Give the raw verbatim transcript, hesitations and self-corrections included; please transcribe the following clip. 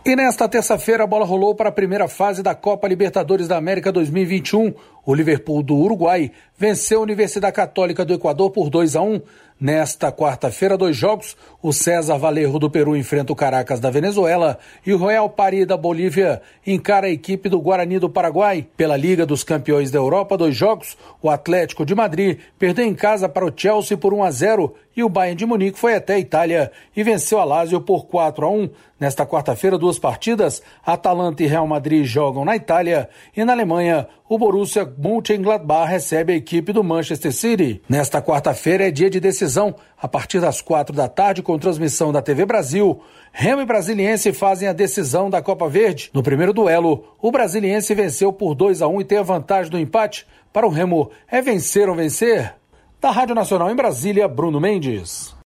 E nesta terça-feira a bola rolou para a primeira fase da Copa Libertadores da América dois mil e vinte e um. O Liverpool do Uruguai venceu a Universidade Católica do Equador por dois a um. Nesta quarta-feira, dois jogos. O César Valerro do Peru enfrenta o Caracas da Venezuela e o Royal Paris da Bolívia encara a equipe do Guarani do Paraguai. Pela Liga dos Campeões da Europa, dois jogos. O Atlético de Madrid perdeu em casa para o Chelsea por um a zero e o Bayern de Munique foi até a Itália e venceu a Lazio por quatro a um. Nesta quarta-feira, duas partidas. Atalanta e Real Madrid jogam na Itália e na Alemanha o Borussia Mönchengladbach recebe a equipe do Manchester City. Nesta quarta-feira é dia de decisão. A partir das quatro da tarde, com transmissão da T V Brasil, Remo e Brasiliense fazem a decisão da Copa Verde. No primeiro duelo, o Brasiliense venceu por dois a um e tem a vantagem do empate. Para o Remo, é vencer ou vencer? Da Rádio Nacional em Brasília, Bruno Mendes.